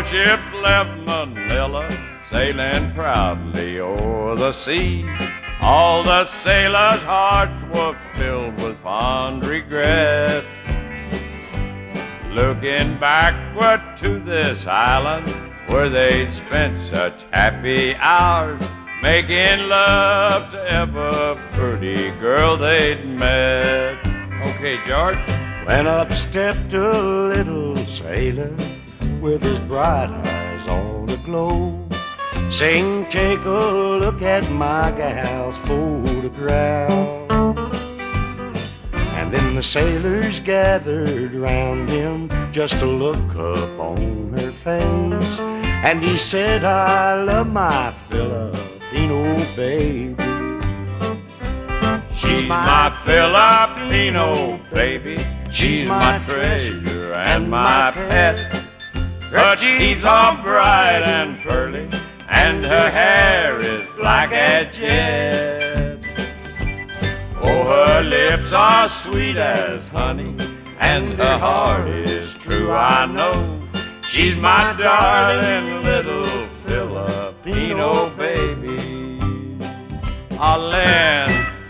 warships left Manila, sailing proudly o'er the sea. All the sailors' hearts were filled with fond regret, looking backward to this island where they'd spent such happy hours, making love to every pretty girl they'd met. Okay, George. When up stepped a little sailor with his bright eyes all aglow, saying, "Take a look at my gal's photograph." And then the sailors gathered round him just to look up on her face, and he said, "I love my Filipino baby. She's my Filipino baby. She's my treasure and my pet. Her teeth are bright and pearly, and her hair is black as jet. Oh, her lips are sweet as honey, and her heart is true, I know. She's my darling little Filipino baby." Len.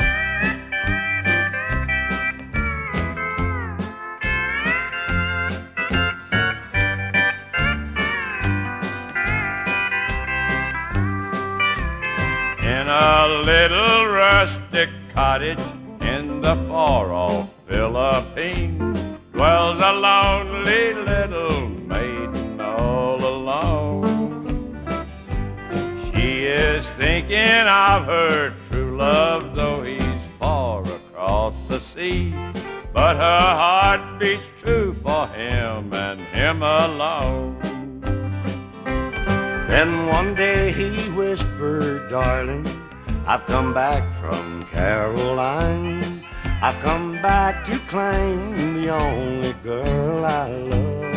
In a little rustic cottage in the far-off Philippines dwells a lonely little maiden all alone. She is thinking of her true love, though he's far across the sea. But her heart beats true for him and him alone. Then one day he whispered, "Darling, I've come back from Caroline. I've come back to claim the only girl I love."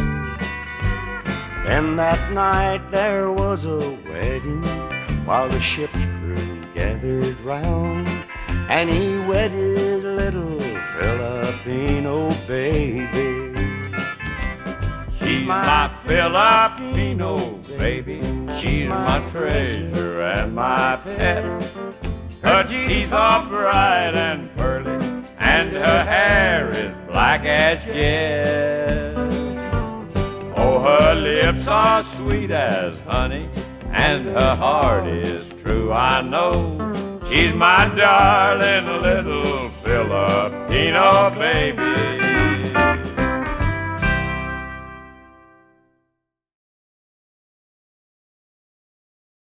And that night there was a wedding while the ship's crew gathered round, and he wedded little Filipino baby. She's my Filipino baby. She's my treasure and my pet. Her teeth are bright and pearly, and her hair is black as jet. Oh, her lips are sweet as honey, and her heart is true, I know. She's my darling little Filipino baby.